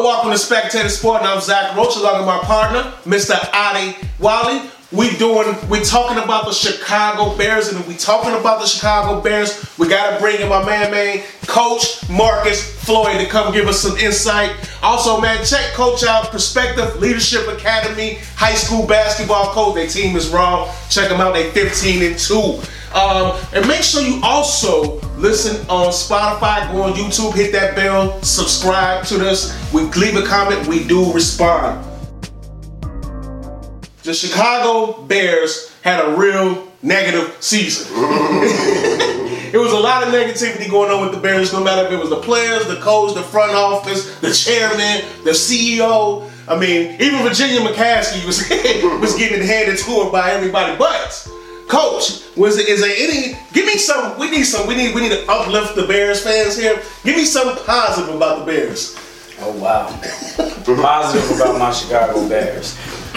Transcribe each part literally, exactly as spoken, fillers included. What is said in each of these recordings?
Hello, welcome to Spectator Sport, and I'm Zach Roach, along with my partner, Mister Adi Wally. We doing, we talking about the Chicago Bears, and if we talking about the Chicago Bears, we gotta bring in my man, man, Coach Marcus Floyd to come give us some insight. Also, man, check Coach out, Perspective Leadership Academy, high school basketball coach. Their team is raw. Check them out. They fifteen and two. Um, and make sure you also listen on Spotify, go on YouTube, hit that bell, subscribe to this. We leave a comment. We do respond. The Chicago Bears had a real negative season. It was a lot of negativity going on with the Bears, no matter if it was the players, the coach, the front office, the chairman, the C E O. I mean, even Virginia McCaskey was was getting handed to her by everybody. But, Coach, was it, is there any? Give me some. We need some. We need. We need to uplift the Bears fans here. Give me something positive about the Bears. Oh wow, positive about my Chicago Bears.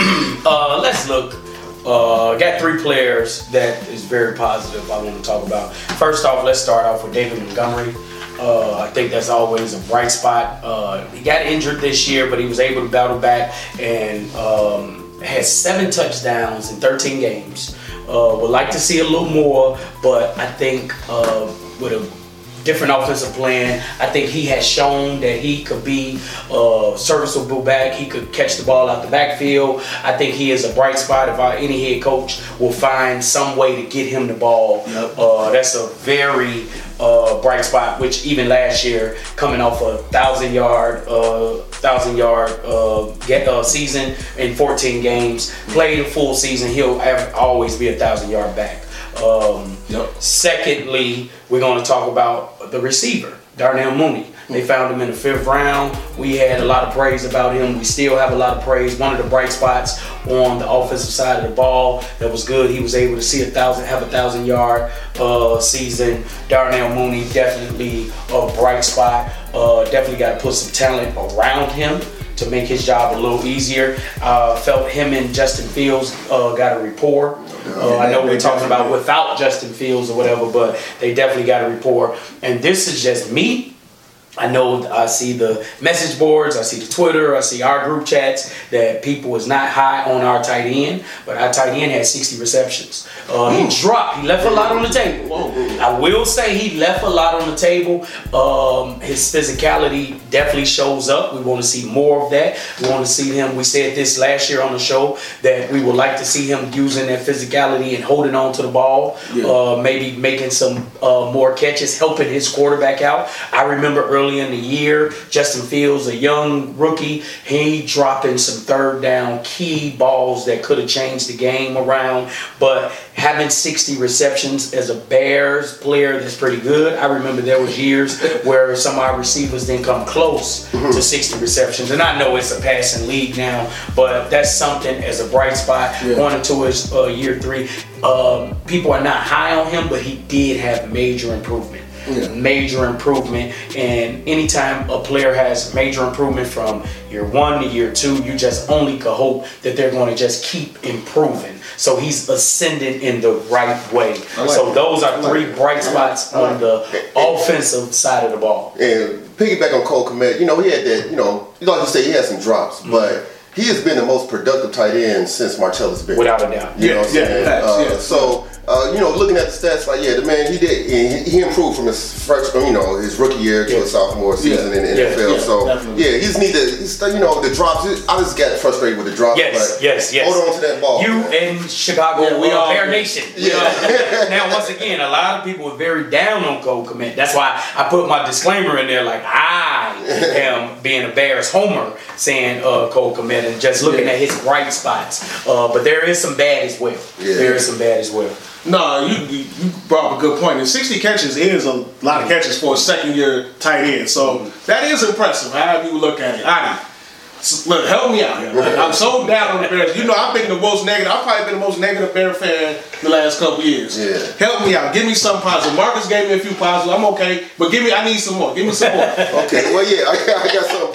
uh, let's look. Uh, got three players that is very positive I want to talk about. First off, let's start off with David Montgomery. Uh, I think that's always a bright spot. Uh, he got injured this year, but he was able to battle back and um, had seven touchdowns in thirteen games. Uh, would like to see a little more, but I think uh, with a different offensive plan, I think he has shown that he could be a serviceable back. He could catch the ball out the backfield. I think he is a bright spot. If I, any head coach will find some way to get him the ball, yep. uh, that's a very uh, bright spot. Which even last year, coming off a thousand yard, uh, thousand yard uh, get, uh, season in fourteen games, played a full season, he'll have, always be a thousand yard back. Um, yep. Secondly, we're going to talk about the receiver, Darnell Mooney. They found him in the fifth round. We had a lot of praise about him. We still have a lot of praise. One of the bright spots on the offensive side of the ball that was good. He was able to see a thousand, have a thousand yard uh, season. Darnell Mooney definitely a bright spot. Uh, definitely got to put some talent around him to make his job a little easier. Uh, felt him and Justin Fields uh, got a rapport. Uh, I know we're talking about without Justin Fields or whatever, but they definitely got a rapport. And this is just me. I know I see the message boards, I see the Twitter, I see our group chats that people is not high on our tight end, but our tight end had sixty receptions. Uh, he dropped, he left a lot on the table. Whoa. I will say he left a lot on the table. Um, his physicality definitely shows up. We want to see more of that. We want to see him, we said this last year on the show, that we would like to see him using that physicality and holding on to the ball, yeah. uh, maybe making some uh, more catches, helping his quarterback out. I remember early Early in the year, Justin Fields, a young rookie, he dropped in some third down key balls that could have changed the game around. But having sixty receptions as a Bears player, that's pretty good. I remember there was years where some of our receivers didn't come close to sixty receptions. And I know it's a passing league now, but that's something as a bright spot. Yeah. Going into his uh, year three, um, people are not high on him, but he did have major improvement. Yeah. Major improvement, and anytime a player has major improvement from year one to year two, you just only can hope that they're going to just keep improving. So he's ascending in the right way. Like so it. those are three like bright spots like on the and, offensive side of the ball. And piggyback on Cole Kmet, you know, he had that, you know, like you say, he had some drops, mm-hmm. but he has been the most productive tight end since Martellus Bennett. Without a doubt. You yeah, know what I'm yeah, saying? Facts, uh, yeah. So, uh, you know, looking at the stats, like, yeah, the man, he did, he, he improved from his first, you know, his rookie year to yeah. his sophomore season yeah. in the N F L. Yeah, yeah, so, definitely. yeah, he just need to, he's, you know, the drops, I just got frustrated with the drops. Yes, but yes, yes. hold on to that ball. You and Chicago, yeah, we uh, Bear Nation. Yeah. Now, once again, a lot of people are very down on Cole Kmet. That's why I put my disclaimer in there, like, I am being a Bears homer, saying uh, Cole Kmet and just looking yeah. at his bright spots. Uh, but there is some bad as well. Yeah. There is some bad as well. No, you, you you brought up a good point. And sixty catches is a lot of catches for a second year tight end. So that is impressive, however you look at it. Adi, look, help me out here. I'm so down on the Bears. You know, I've been the most negative. I've probably been the most negative Bear fan the last couple years. Yeah. Help me out. Give me some positive. Marcus gave me a few positive. I'm okay, but give me. I need some more. Give me some more. Okay. Well, yeah, I got, I got something positive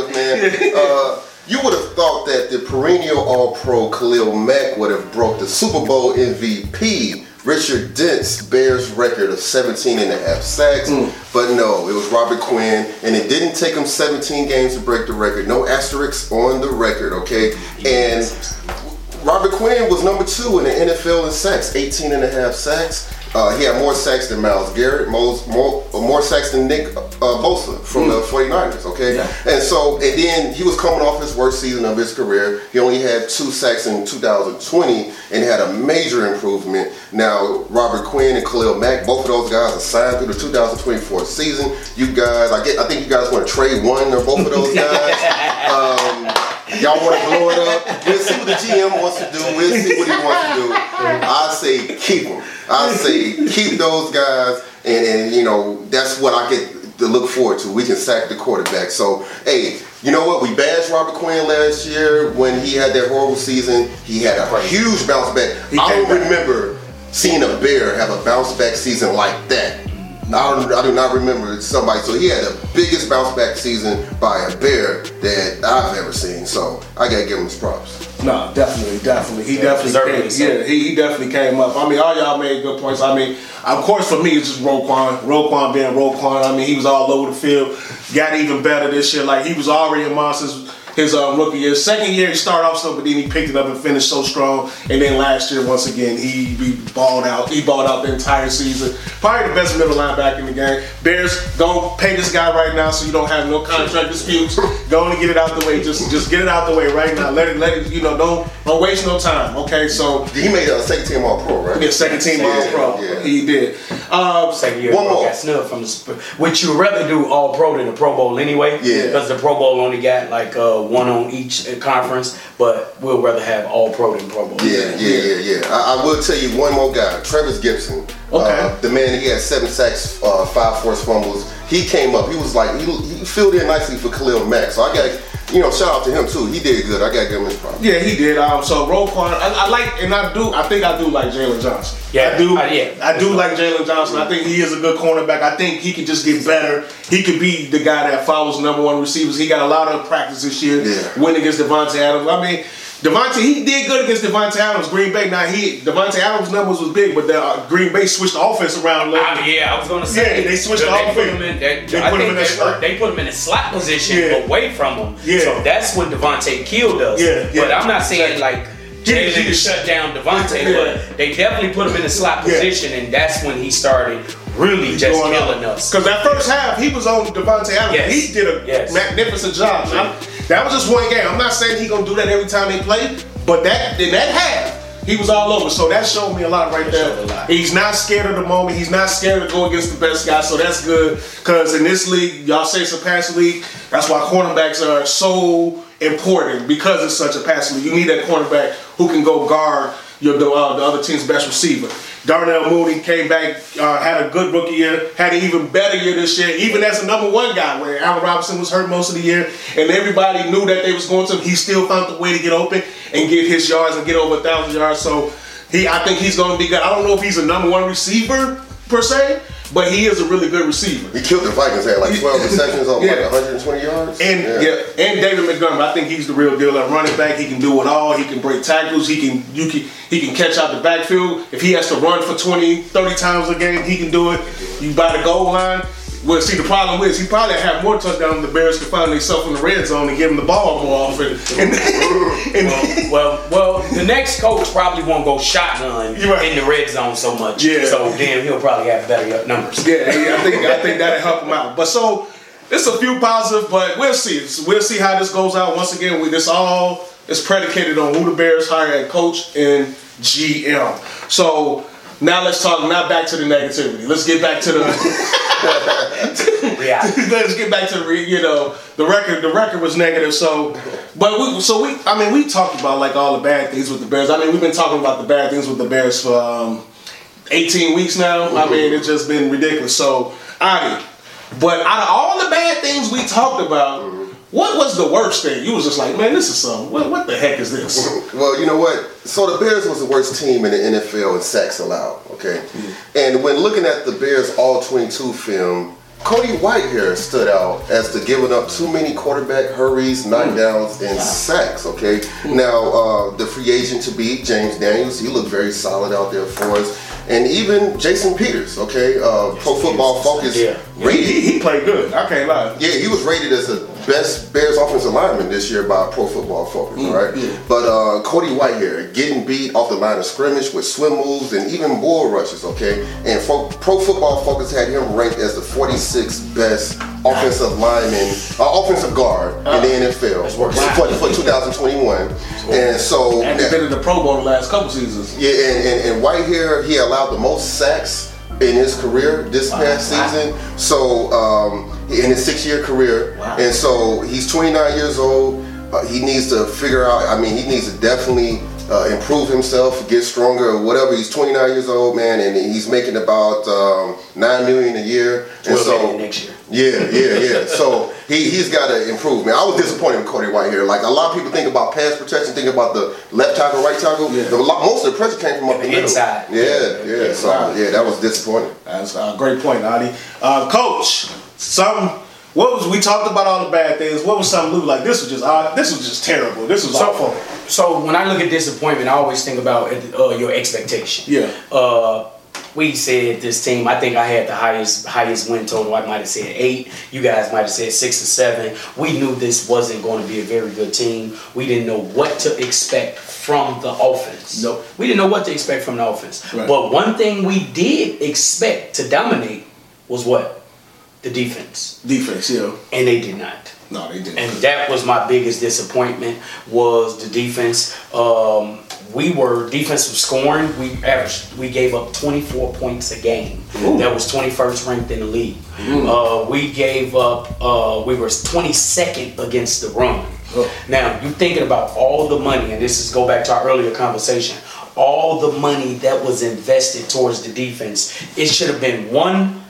positive, man. Uh, you would have thought that the perennial All-Pro Khalil Mack would have broke the Super Bowl M V P Richard Dent's Bears record of seventeen and a half sacks, mm. but no, it was Robert Quinn, and it didn't take him seventeen games to break the record. No asterisks on the record, okay? And Robert Quinn was number two in the N F L in sacks, eighteen and a half sacks. Uh, he had more sacks than Myles Garrett, more, more, more sacks than Nick uh, Bosa from mm. the forty-niners, okay? Yeah. And so, and then he was coming off his worst season of his career. He only had two sacks in two thousand twenty and had a major improvement. Now, Robert Quinn and Khalil Mack, both of those guys are signed through the two thousand twenty-four season. You guys, I get, I think you guys want to trade one or both of those guys. um, Y'all want to blow it up? We'll see what the G M wants to do. We'll see what he wants to do. I say keep them. I say keep those guys, and, and you know that's what I get to look forward to. We can sack the quarterback. So hey, you know what? We bashed Robert Quinn last year when he had that horrible season. He had a huge bounce back. I don't remember seeing a Bear have a bounce back season like that. I, don't, I do not remember somebody. So he had the biggest bounce back season by a Bear that I've ever seen. So I gotta give him his props. No, definitely, definitely. He yeah, definitely came, yeah, he, he definitely came up. I mean, all y'all made good points. I mean, of course, for me, it's just Roquan. Roquan being Roquan. I mean, he was all over the field. Got even better this year. Like, he was already a monster his um, rookie year. Second year, he started off slow, but then he picked it up and finished so strong. And then last year, once again, he, he balled out. He balled out the entire season. Probably the best middle linebacker in the game. Bears, go pay this guy right now so you don't have no contract disputes. Go and get it out the way. Just just get it out the way right now. Let it, let it, you know, don't, don't waste no time, okay? So he made a second team All-Pro, right? Yeah, second team All-Pro. Yeah. He did. Um, second year, one more. Got snubbed from the, which you rather do All-Pro than the Pro Bowl anyway. Yeah. Because the Pro Bowl only got like uh, one on each conference, but we'll rather have All-Pro than Pro Bowl. Yeah, yeah, yeah, yeah. I, I will tell you one more guy, Travis Gibson. Okay. Uh, the man, he had seven sacks, uh, five forced fumbles. He came up. He was like, he, he filled in nicely for Khalil Mack. So I got, you know, shout out to him too. He did good. I got to give him his props. Yeah, he did. Um, so Roquan, I, I like, and I do, I think I do like Jalen Johnson. Yeah, I do. Uh, yeah, I do like Jalen Johnson. I think he is a good cornerback. I think he can just get better. He could be the guy that follows number one receivers. He got a lot of practice this year. Yeah. Winning against Devontae Adams. I mean, Devontae, he did good against Devontae Adams, Green Bay. Now, he Devontae Adams' numbers was big, but the, uh, Green Bay switched the offense around a little bit. Uh, yeah, I was going to say. Yeah, they switched the they offense. Put him in, they, they I put him think in they, slot. they put him in a slot position Yeah. away from him. Yeah. So that's what Devontae killed us. Yeah, yeah. But I'm not saying like Yeah, Jalen yeah. shut down Devontae, Yeah. but they definitely put him in a slot Yeah. position, and that's when he started really He's just going killing up. us. Because that first half, he was on Devontae Adams. Yes. He did a Yes. magnificent job. I, that was just one game. I'm not saying he gonna do that every time they play, but that in that half, he was all over. So that showed me a lot right That there. showed a lot. He's not scared of the moment. He's not scared to go against the best guy. So that's good. Because in this league, y'all say it's a passing league. That's why cornerbacks are so important, because it's such a passing league. You need that cornerback who can go guard your the, uh, the other team's best receiver. Darnell Mooney came back, uh, had a good rookie year, had an even better year this year, even as a number one guy, where Allen Robinson was hurt most of the year, and everybody knew that they was going to. He still found the way to get open and get his yards and get over a thousand yards. So he, I think he's going to be good. I don't know if he's a number one receiver per se, but he is a really good receiver. He killed the Vikings, had like twelve receptions over Yeah. like one hundred twenty yards. And yeah. yeah. and David Montgomery, I think he's the real deal at running back. He can do it all. He can break tackles. He can you can he can catch out the backfield. If he has to run for twenty, thirty times a game, he can do it. You by the goal line. Well, see, the problem is he probably have more touchdowns than the Bears can find themselves in the red zone and give him the ball more often. And, and well, well, well, the next coach probably won't go shotgun Right. in the red zone so much. Yeah. So then he'll probably have better numbers. Yeah, yeah, I think I think that'll help him out. But so it's a few positive, but we'll see. We'll see how this goes out. Once again, we this all is predicated on who the Bears hire at coach and G M. So now let's talk. Now back to the negativity. Let's get back to the. Yeah. Let's get back to the you know the record. The record was negative. So, but we so we I mean we talked about like all the bad things with the Bears. I mean we've been talking about the bad things with the Bears for um, eighteen weeks now. Mm-hmm. I mean it's just been ridiculous. So, Adi, but out of all the bad things we talked about, mm-hmm. what was the worst thing? You was just like, man, this is something. What, what the heck is this? Well, you know what? So the Bears was the worst team in the N F L in sacks allowed. Okay, mm-hmm. and when looking at the Bears all twenty-two film, Cody Whitehair stood out as to giving up too many quarterback hurries, knockdowns, and sacks. Okay, now uh, the free agent to beat James Daniels, he looked very solid out there for us, and even Jason Peters. Okay, uh, Pro Football Focus yeah. rated. He, he played good. I can't lie. Yeah, he was rated as the best Bears offensive lineman this year by Pro Football Focus. Mm, right, yeah. But uh, Cody Whitehair getting beat off the line of scrimmage with swim moves and even bull rushes. Okay, and Pro Football Focus had him ranked as the forty-sixth best offensive lineman, uh, offensive guard uh, in the N F L for, for twenty twenty-one. And so, and he's been in the Pro Bowl the last couple seasons. Yeah, and, and, and Whitehair, he allowed the most sacks in his career this past wow. season. So, um, in his six-year career, wow. and so he's twenty-nine years old. Uh, he needs to figure out. I mean, he needs to definitely uh, improve himself, get stronger, or whatever. He's twenty-nine years old, man, and he's making about um, nine million a year. And so next year. Yeah, yeah, yeah. So he he's got to improve, man. I was disappointed with Cody Whitehair. Like a lot of people think about pass protection, think about the left tackle, right tackle. Yeah. The, most of the pressure came from up the, the middle. Inside. Yeah, yeah. yeah. So wow. yeah, that was disappointing. That's a great point, Adi. Uh, Coach, something. What was we talked about all the bad things? What was something like this was just uh, this was just terrible. This was so, awful. So when I look at disappointment, I always think about uh, your expectation. Yeah. Uh, we said this team. I think I had the highest highest win total. I might have said eight. You guys might have said six or seven. We knew this wasn't going to be a very good team. We didn't know what to expect from the offense. Nope. We didn't know what to expect from the offense. Right. But one thing we did expect to dominate was what? The defense. Defense, yeah. And they did not. No, they didn't. And that was my biggest disappointment was the defense. Um, we were defensive scoring. We averaged. We gave up twenty-four points a game. Ooh. That was twenty-first ranked in the league. Uh, we gave up. Uh, we were twenty-second against the run. Oh. Now you thinking about all the money, and this is go back to our earlier conversation. All the money that was invested towards the defense, it should have been one.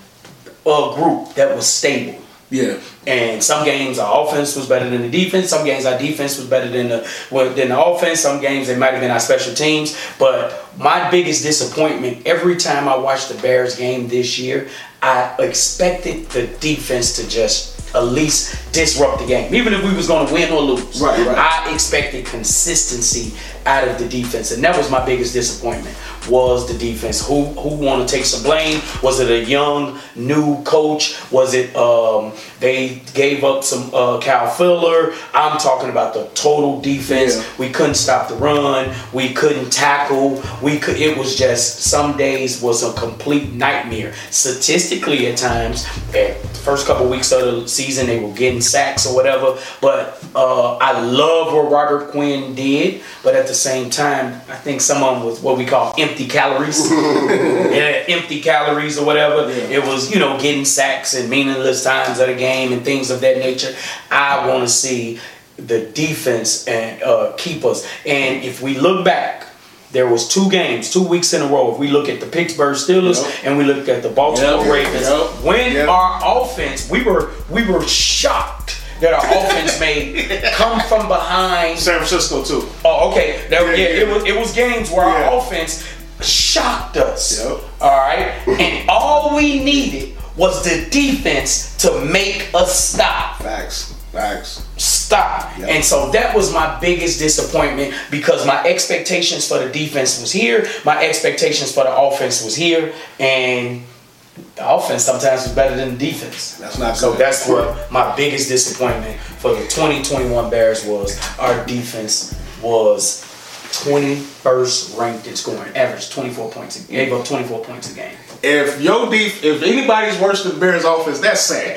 A group that was stable. Yeah. And some games our offense was better than the defense. Some games our defense was better than the well, than the offense. Some games it might have been our special teams. But my biggest disappointment every time I watched the Bears game this year, I expected the defense to just at least disrupt the game. Even if we was going to win or lose. Right, right. I expected consistency out of the defense. And that was my biggest disappointment was the defense. Who who want to take some blame? Was it a young, new coach? Was it um, they gave up some uh, Kyle Fuller? I'm talking about the total defense. Yeah. We couldn't stop the run. We couldn't tackle. We could. It was just some days was a complete nightmare. Statistically, at times, at the first couple weeks of the season, they were getting sacks or whatever. But uh, I love what Robert Quinn did. But at the same time, I think some of them was what we call empty calories. Yeah, empty calories or whatever. Yeah. It was, you know, getting sacks and meaningless times of the game and things of that nature. I want to see the defense and uh, keep us. And if we look back, there was two games, two weeks in a row. If we look at the Pittsburgh Steelers yep. and we look at the Baltimore yep. Ravens, yep. when yep. our offense, we were we were shocked that our offense made come from behind. San Francisco too. Oh, okay. That, yeah, yeah, yeah, it was it was games where yeah. our offense shocked us. Yep. All right, and all we needed was the defense to make us stop. Facts. Facts. Stop. Yep. And so that was my biggest disappointment because my expectations for the defense was here. My expectations for the offense was here. And the offense sometimes was better than the defense. That's not so good. That's what my biggest disappointment for the twenty twenty-one Bears was. Our defense was twenty-first ranked in scoring, averaged twenty-four points. A, gave up twenty-four points a game. If your def- if anybody's worse than the Bears offense, that's sad.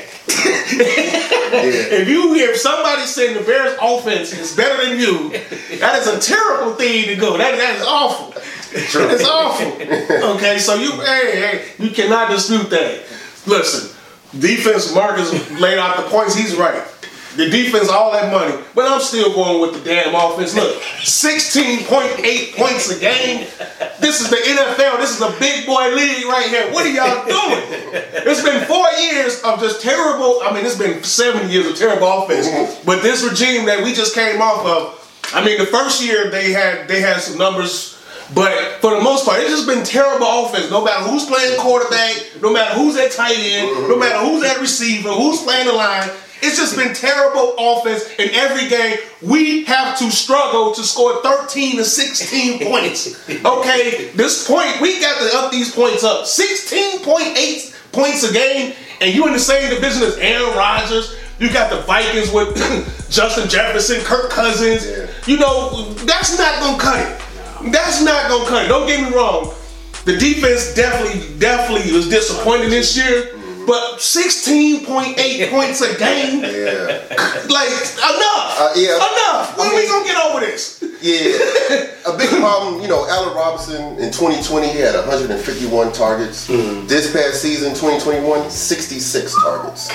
yeah. If you if somebody's saying the Bears offense is better than you, that is a terrible thing to go. That that is awful. It's awful. Okay, so you hey hey you cannot dispute that. Listen, defense Marcus laid out the points. He's right. The defense, all that money, but I'm still going with the damn offense. Look, sixteen point eight points a game. This is the N F L. This is a big boy league right here. What are y'all doing? It's been four years of just terrible. I mean, it's been seven years of terrible offense. But this regime that we just came off of, I mean, the first year they had they had some numbers But for the most part, it's just been terrible offense. No matter who's playing quarterback, no matter who's at tight end, no matter who's at receiver, who's playing the line, it's just been terrible offense in every game. We have to struggle to score thirteen to sixteen points. Okay, this point, we got to up these points up. sixteen point eight points a game, and you in the same division as Aaron Rodgers. You got the Vikings with Justin Jefferson, Kirk Cousins. Yeah. You know, that's not going to cut it. That's not going to cut it. Don't get me wrong. The defense definitely, definitely was disappointing this year. But sixteen point eight points a game? Yeah. Like, enough. Uh, yeah. Enough. When I mean, we going to get over this? Yeah. A big problem, you know, Allen Robinson in twenty twenty, he had one hundred fifty-one targets. Mm-hmm. This past season, twenty twenty-one, sixty-six targets.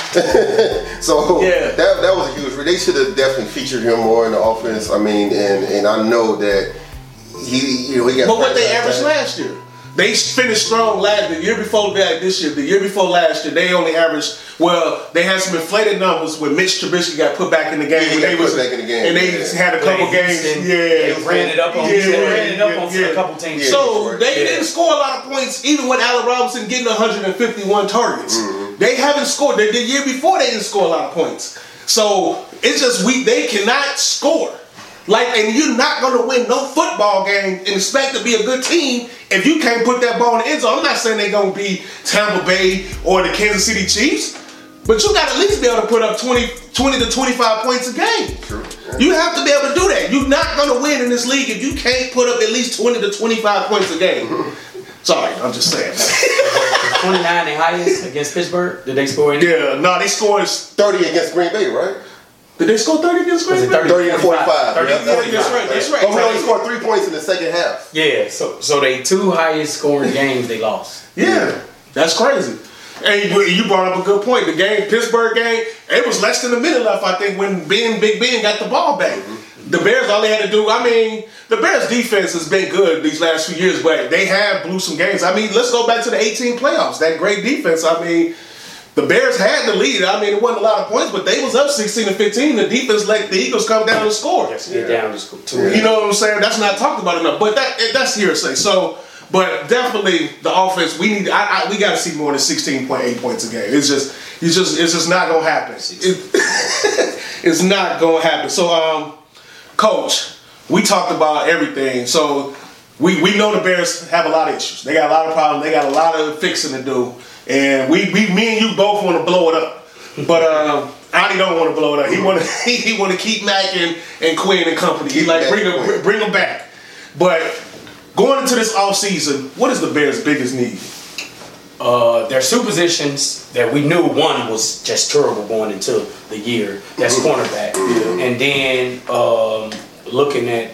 So yeah. that that was a huge. They should have definitely featured him more in the offense. I mean, and, and I know that he, you know, he got. But what they averaged last year? They finished strong last the year before that this year. The year before last year, they only averaged. Well, they had some inflated numbers when Mitch Trubisky got put back in the game. Yeah, when they was back in the game, and they yeah. had a couple yeah, games. Said, yeah, they ran it up on. Yeah, yeah, ran it up yeah, on yeah. a couple teams. Yeah, so yeah. they didn't score a lot of points, even with Allen Robinson getting one hundred fifty-one targets. Mm-hmm. They haven't scored. The, the year before, they didn't score a lot of points. So it's just we. They cannot score. Like, and you're not going to win no football game and expect to be a good team if you can't put that ball in the end zone. I'm not saying they're going to be Tampa Bay or the Kansas City Chiefs, but you got to at least be able to put up twenty, twenty to twenty-five points a game. True. You have to be able to do that. You're not going to win in this league if you can't put up at least twenty to twenty-five points a game. Sorry, I'm just saying. twenty-nine the highest against Pittsburgh? Did they score any? Yeah, no, they scored thirty against Green Bay, right? Did they score thirty against Green Bay? thirty to forty-five. thirty, yeah, forty, that's right, that's right. But we only scored three points in the second half. Yeah, so so they two highest scoring games they lost. Yeah, that's crazy. And you brought up a good point. The game, Pittsburgh game, it was less than a minute left, I think, when Ben, Big Ben got the ball back. Mm-hmm. The Bears, all they had to do, I mean, the Bears' defense has been good these last few years, but they have blew some games. I mean, let's go back to the eighteen playoffs. That great defense, I mean, the Bears had the lead. I mean, it wasn't a lot of points, but they was up sixteen to fifteen. The defense let the Eagles come down and score. Yes, get yeah. down to score too. You know what I'm saying? That's not talked about enough. But that that's hearsay. So, but definitely the offense. We need. I, I, we got to see more than sixteen point eight points a game. It's just. It's just. It's just not gonna happen. It, it's not gonna happen. So, um, Coach, we talked about everything. So, we we know the Bears have a lot of issues. They got a lot of problems. They got a lot of fixing to do. And we, we, me and you both want to blow it up, but um, Adi don't want to blow it up. He want to, he, he want to keep Mac and, and Quinn and company. He like bring them, bring them back. But going into this off season, what is the Bears' biggest need? Uh, there's two positions that we knew one was just terrible going into the year. That's cornerback, mm-hmm. and then um, looking at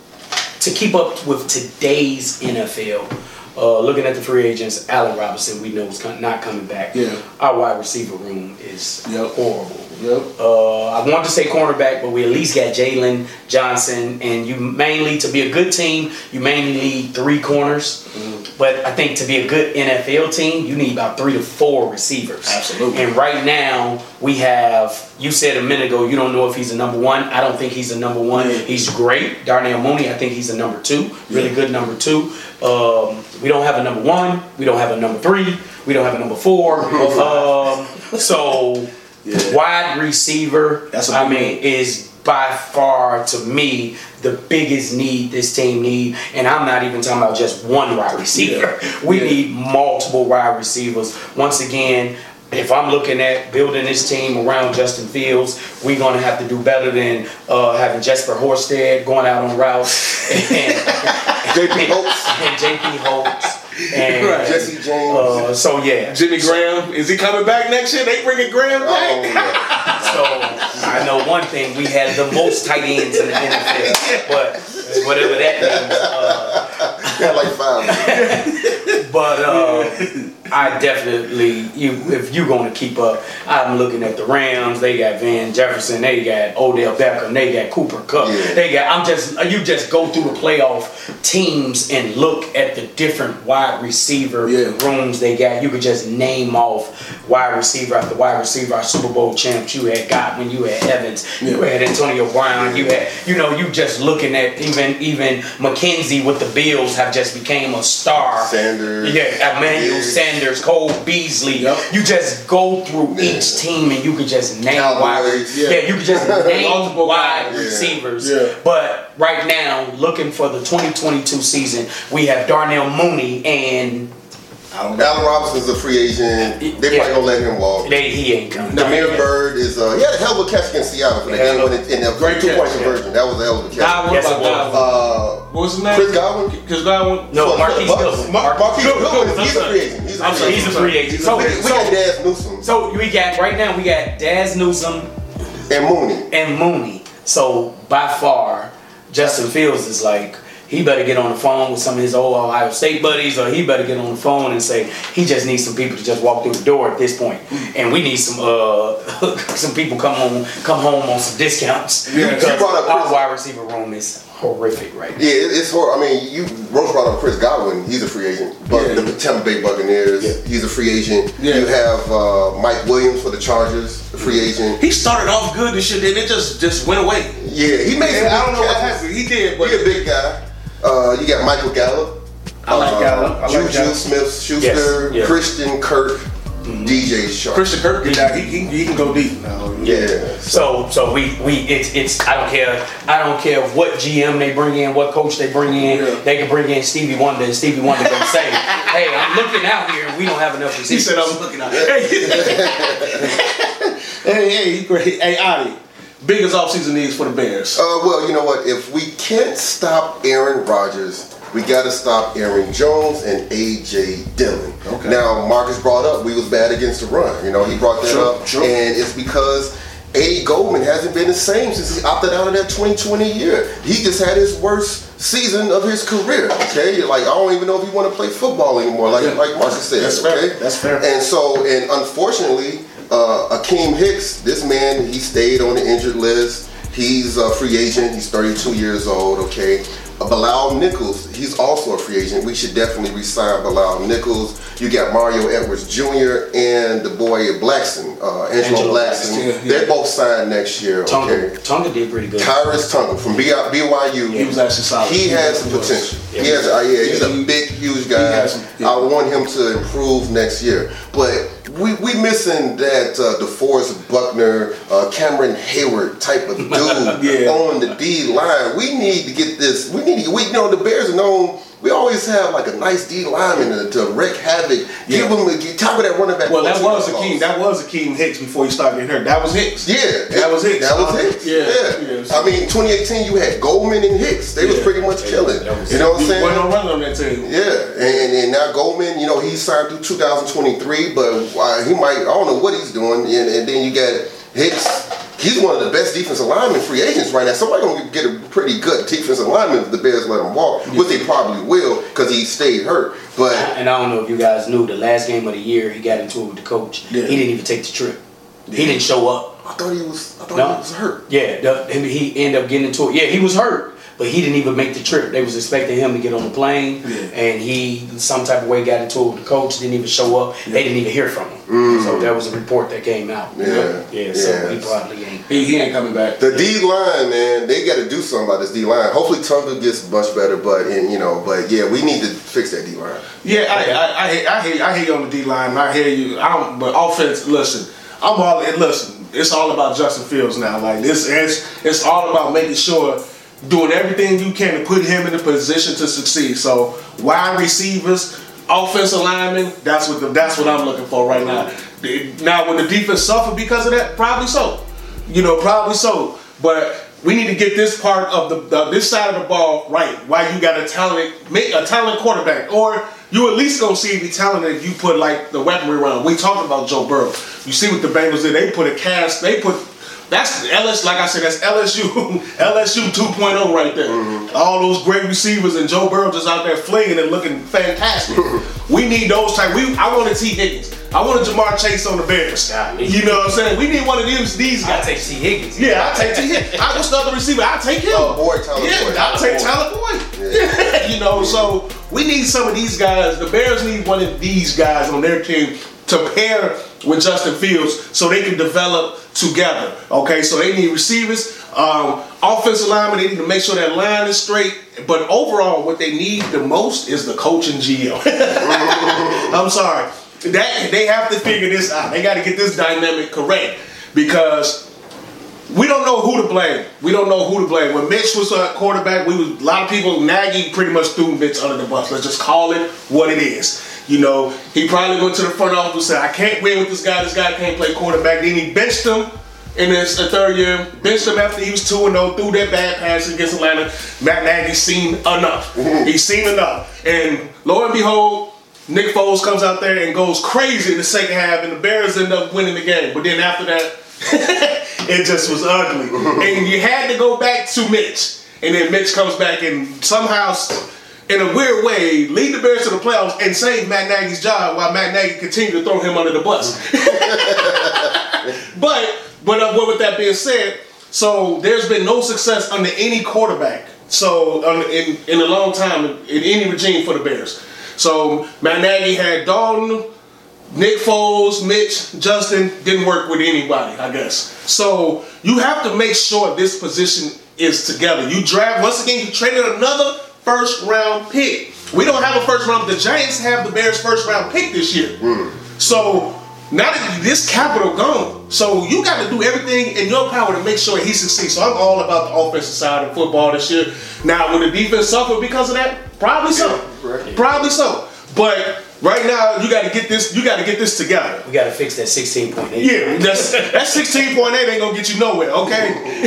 to keep up with today's N F L. Uh, looking at the free agents, Allen Robinson, we know is not coming back. Yeah. Our wide receiver room is yep. horrible. Yep. Uh, I wanted to say cornerback, but we at least got Jalen Johnson, and you mainly, to be a good team, you mainly need three corners. Mm. But I think to be a good N F L team, you need about three to four receivers. Absolutely. And right now, we have, you said a minute ago, you don't know if he's a number one. I don't think he's a number one. Yeah. He's great. Darnell Mooney, I think he's a number two. Really yeah. good number two. Um, we don't have a number one. We don't have a number three. We don't have a number four. um, so, yeah. wide receiver, That's I mean, is by far, to me, the biggest need this team need. And I'm not even talking about just one wide receiver. Yeah. We yeah. need multiple wide receivers. Once again, if I'm looking at building this team around Justin Fields, we're going to have to do better than uh, having Jesper Horsted going out on routes and J P Holtz and J P Holtz and right. Jesse James. Uh, so yeah, Jimmy Graham, is he coming back next year? They bringing Graham back. Oh, yeah. So I know one thing: we had the most tight ends in the N F L, but whatever that means. Uh, yeah, like five. but. Uh, I definitely, you if you're going to keep up, I'm looking at the Rams. They got Van Jefferson. They got Odell Beckham. They got Cooper Kupp. Yeah. They got. I'm just. You just go through the playoff teams and look at the different wide receiver yeah. rooms they got. You could just name off wide receiver after wide receiver. Our Super Bowl champs. You had Godwin. You had Evans. Yeah. You had Antonio Brown. You had. You know. You just looking at even even McKenzie with the Bills have just became a star. Sanders. Yeah. Emmanuel yeah. Sanders. Cole Beasley. Yep. You just go through yeah. each team and you could just name wide. Yeah. yeah. You could just name wide yeah. receivers. Yeah. But right now, looking for the twenty twenty-two season, we have Darnell Mooney and Allen Robinson's a free agent. They yeah. probably gonna let him walk. They, he ain't coming. Damiere Byrd is uh, he had a hell of a catch against Seattle for the yeah. game when it, in the great two point conversion. That was a hell of a catch. Nah, what yes, about Godwin? Uh, what was his name? Chris Godwin. Chris Godwin. No, Marquise Goodwin. Mar- Marquise Goodwin. He's a free agent. He's a free agent. He's a free agent. So we, we so, got Daz Newsome. So we got right now we got Daz Newsome and Mooney and Mooney. So by far, Justin Fields is like. He better get on the phone with some of his old Ohio State buddies, or he better get on the phone and say he just needs some people to just walk through the door at this point, and we need some uh some people come home come home on some discounts yeah, because our wide receiver room is horrific right now. Yeah, it's horrible. I mean, you Roach brought up Chris Godwin. He's a free agent. But yeah. the Tampa Bay Buccaneers, yeah. he's a free agent. Yeah. You have uh, Mike Williams for the Chargers, a free agent. He started off good and shit, then it just just went away. Yeah, he made. Yeah, I don't know what happened. He did, but he's a big guy. Uh, you got Michael Gallup. I like uh, Gallup. I like Juju Gallup. Smith-Schuster, yes. yeah. Christian Kirk, mm-hmm. D J Shark. Christian Kirk, he, he, he can go deep now. Yeah. So so we we it's it's I don't care I don't care what G M they bring in, what coach they bring in. Yeah. They can bring in Stevie Wonder, and Stevie Wonder gonna say, "Hey, I'm looking out here, and we don't have enough receivers." He said, "I'm looking out." Hey, hey, great. Hey, Adi. Biggest offseason needs for the Bears. Uh, well, you know what? If we can't stop Aaron Rodgers, we got to stop Aaron Jones and A J Dillon. Okay. Now, Marcus brought up we was bad against the run. You know, he brought that sure, up, sure. and it's because Eddie Goldman hasn't been the same since he opted out of that twenty twenty year. He just had his worst season of his career. Okay, like I don't even know if he want to play football anymore. Like yeah. like Marcus said. That's okay? fair. That's fair. And so, and unfortunately. Uh, Akeem Hicks, this man, he stayed on the injured list. He's a free agent. He's thirty-two years old, okay. Uh, Bilal Nichols, he's also a free agent. We should definitely re-sign Bilal Nichols. You got Mario Edwards Junior and the boy Blackson, uh, Angelo, Angelo Blackson. Blackson. Yeah, yeah. They both signed next year, okay. Tonga, Tonga did pretty good. Tyrus Tonga from B Y U. Yeah, he was actually solid. He has the potential. Yeah, he has, uh, yeah, he's yeah, a big, huge guy. Some, yeah. I want him to improve next year. But we we missing that uh, DeForest Buckner, uh, Cameron Hayward type of dude yeah. on the D line. We need to get this. We need to. We you know the Bears are known. We always have like a nice D lineman to, to wreak havoc. Yeah. Give him a top of that running back. Well, that was Akeem. That was Akeem Hicks before he started getting hurt. That was Hicks. Yeah, that was Hicks. That was Hicks. Yeah. yeah. yeah. I mean, twenty eighteen, you had Goldman and Hicks. They yeah. was pretty much killing. Was, you know what I'm saying? Wasn't no running on that team. Yeah, and, and now Goldman, you know, he signed through two thousand twenty-three, but uh, he might. I don't know what he's doing. And, and then you got Hicks. He's one of the best defensive linemen free agents right now. Somebody gonna get a pretty good defensive lineman if the Bears let him walk, yeah. which they probably will because he stayed hurt. But and I don't know if you guys knew the last game of the year he got into it with the coach. Yeah. He didn't even take the trip. Yeah. He didn't show up. I thought he was. I thought no. he was hurt. Yeah, the, he ended up getting into it. Yeah, he was hurt. But he didn't even make the trip. They was expecting him to get on the plane, yeah. and he some type of way got into it with the coach. Didn't even show up. Yeah. They didn't even hear from him. Mm. So that was a report that came out. Yeah, yeah. yeah so yes. he probably ain't. He, he ain't coming back. The D line, man, they got to do something about this D line. Hopefully, Tonga gets much better, but and, you know, but yeah, we need to fix that D line. Yeah, I I I, I, I hear I hear you on the D line. I hear you. I don't. But offense, listen, I'm all in. Listen, it's all about Justin Fields now. Like this, it's it's all about making sure. Doing everything you can to put him in a position to succeed. So wide receivers, offensive linemen, that's what the, that's what I'm looking for right now. Now, when the defense suffered because of that, probably so. You know, probably so. But we need to get this part of the, the this side of the ball right. Why you got a talented, make a talented quarterback, or you at least gonna see if he's talented if you put like the weaponry around. We talked about Joe Burrow. You see what the Bengals did? They put a cast. They put That's L S U, like I said, that's L S U, L S U two point oh right there. Mm-hmm. All those great receivers and Joe Burrow just out there flinging and looking fantastic. We need those type. We I wanted T. Higgins. I wanted Jamar Chase on the Bears. God, you know what I'm saying? We need one of these these guys. I take T. Higgins. Yeah, I take T. Higgins. I was the other receiver. I take him. Oh boy, Tyler yeah, Boyd. I take Tyler Boyd. Yeah. You know, so we need some of these guys. The Bears need one of these guys on their team to pair with Justin Fields so they can develop together. Okay, so they need receivers, um, offensive linemen. They need to make sure that line is straight. But overall, what they need the most is the coach and G M. I'm sorry. That they have to figure this out. They got to get this dynamic correct because we don't know who to blame. We don't know who to blame. When Mitch was a quarterback, we was a lot of people. Nagy pretty much threw Mitch under the bus. Let's just call it what it is. You know, he probably went to the front office and said, "I can't win with this guy. This guy can't play quarterback." Then he benched him in his uh, third year. Benched him after he was two and zero. Threw that bad pass against Atlanta. Matt Nagy's seen enough. He's seen enough. And lo and behold, Nick Foles comes out there and goes crazy in the second half, and the Bears end up winning the game. But then after that, it just was ugly. And you had to go back to Mitch. And then Mitch comes back and somehow, in a weird way, lead the Bears to the playoffs and save Matt Nagy's job while Matt Nagy continued to throw him under the bus. but but uh, with that being said, so there's been no success under any quarterback. So um, in, in a long time, in any regime for the Bears. So Matt Nagy had Dalton, Nick Foles, Mitch, Justin, didn't work with anybody, I guess. So you have to make sure this position is together. You draft, once again, you traded another first round pick. We don't have a first round. The Giants have the Bears' first round pick this year. Mm. So now that this capital gone, so you got to do everything in your power to make sure he succeeds. So I'm all about the offensive side of football this year. Now, will the defense suffer because of that? Probably so. Yeah, right. Probably so. But right now, you got to get this. You got to get this together. We got to fix that sixteen point eight. Yeah, that's, that sixteen point eight ain't gonna get you nowhere. Okay.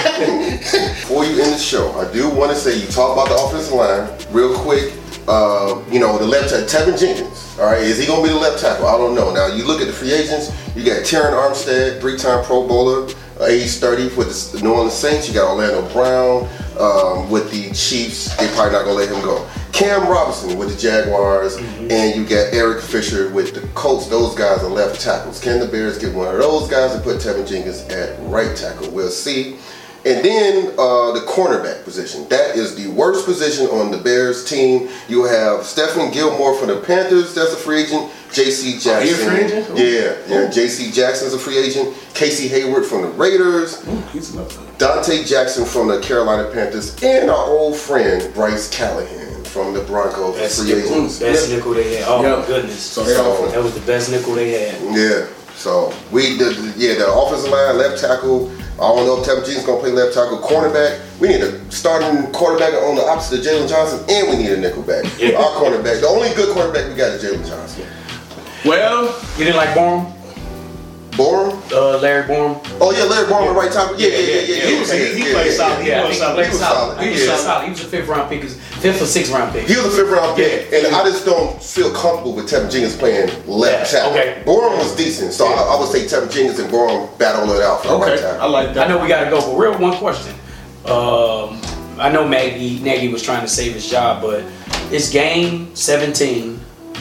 Before you end the show, I do want to say you talk about the offensive line real quick. Uh, you know, the left tackle, Tevin Jenkins. All right, is he gonna be the left tackle? I don't know. Now you look at the free agents. You got Terron Armstead, three-time Pro Bowler, uh, age thirty with the New Orleans Saints. You got Orlando Brown um, with the Chiefs. They probably not gonna let him go. Cam Robinson with the Jaguars, mm-hmm. and you got Eric Fisher with the Colts. Those guys are left tackles. Can the Bears get one of those guys and put Tevin Jenkins at right tackle? We'll see. And then uh, the cornerback position. That is the worst position on the Bears team. You have Stephon Gilmore from the Panthers. That's a free agent. J C Jackson. Are you a free agent? Ooh. Yeah, yeah. J C Jackson's a free agent. Casey Hayward from the Raiders. Ooh, he's another. Dante Jackson from the Carolina Panthers. And our old friend Bryce Callahan from the Broncos. Best free nickel, agents. best nickel they had. Oh yeah. my goodness. So, so, that was the best nickel they had. Yeah. So we the yeah the offensive line, left tackle. I don't know if Tevin Jenkins gonna play left tackle, cornerback. We need a starting quarterback on the opposite of Jalen Johnson, and we need a nickelback. Yeah. Our cornerback, the only good quarterback we got is Jalen Johnson. Well, you didn't like Bourne? Bourne? Uh, Larry Bourne. Oh yeah, Larry Bourne, the right tackle. Yeah, yeah, yeah, yeah. He was he, he played solid. He was solid. He was solid. He was solid. He was a fifth round pick, fifth or sixth round pick. He was a fifth round pick, and I just don't feel comfortable with Tevin Jenkins playing left tackle. Okay. Bourne was decent, so I, I would say Tevin Jenkins and Bourne battle it out for the right tackle. I like that. I know we gotta go, but real one question. Um, I know Nagy Nagy was trying to save his job, but it's game seventeen,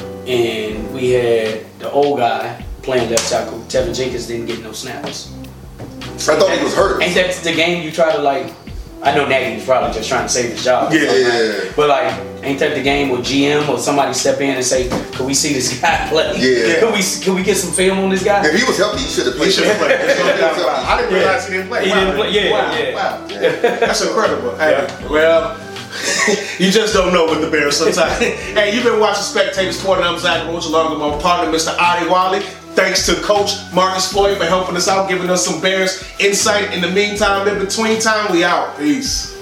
and we had the old guy playing left tackle. Tevin Jenkins didn't get no snaps. I thought he was hurt. Ain't that the game you try to like? I know Nagy was probably just trying to save his job. Yeah, yeah. But like, ain't that the game where G M or somebody step in and say, "Can we see this guy play? Yeah. Can we can we get some film on this guy?" If he was healthy, he should have played. He should have played. I didn't realize he didn't play. He wow. didn't play. Yeah, wow. yeah. Wow. Yeah. That's incredible. Hey, well. You just don't know with the Bears sometimes. Hey, you've been watching Spectator Sport, and I'm Zach Roach along with my partner, Mister Adi Wally. Thanks to Coach Marcus Floyd for helping us out, giving us some Bears insight. In the meantime, in between time, we out. Peace.